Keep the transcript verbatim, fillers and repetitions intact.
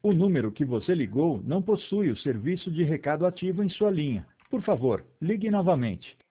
O número que você ligou não possui o serviço de recado ativo em sua linha. Por favor, ligue novamente.